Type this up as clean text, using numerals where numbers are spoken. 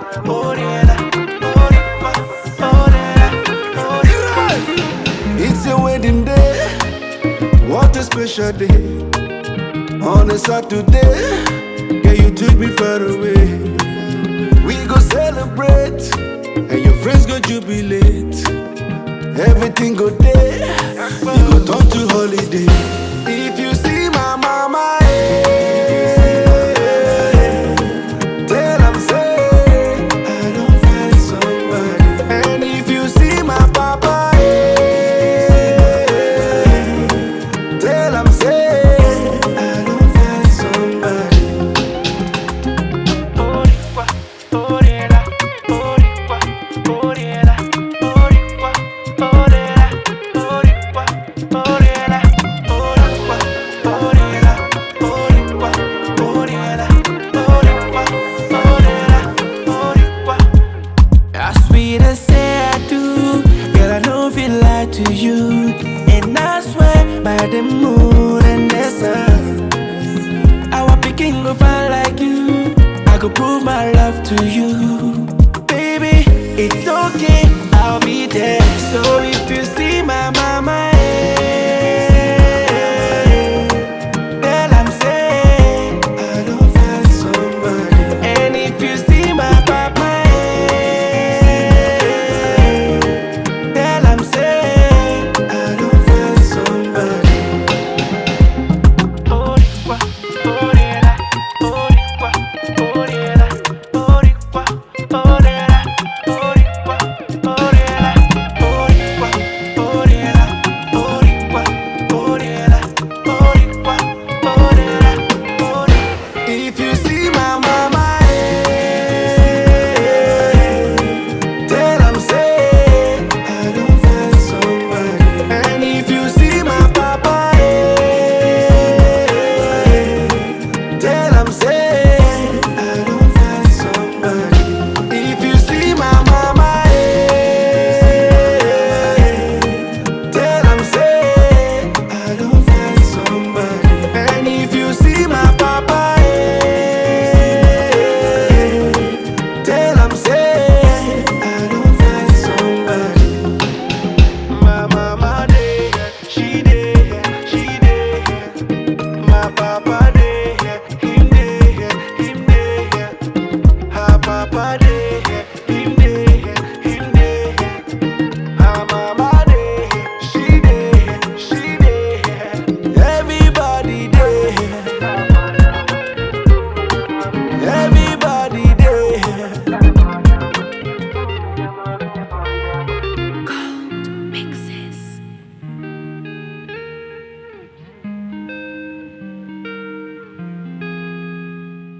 Oriela, Oripa, Oriela, Oripa. It's your wedding day. What a special day. On a Saturday, yeah, you took me far away. We go celebrate, and your friends go jubilate. Everything go there, you go turn to holiday. If you see my mama, tell 'em say I don't find somebody. And if you see my papa, tell 'em say I don't find somebody. Oripa, Oriela, Oripa, Oriela, Oripa, Oriela, Oripa, Oriela, Oripa, Oriela, Oripa, Oriela, Oripa, Oriela, Oripa. As sweet as say I do, girl, I don't feel lie to you. And I swear by the moon and the sun, our picking go find like you. I could prove my love to you. Baby, it's okay, I'll be there. So if you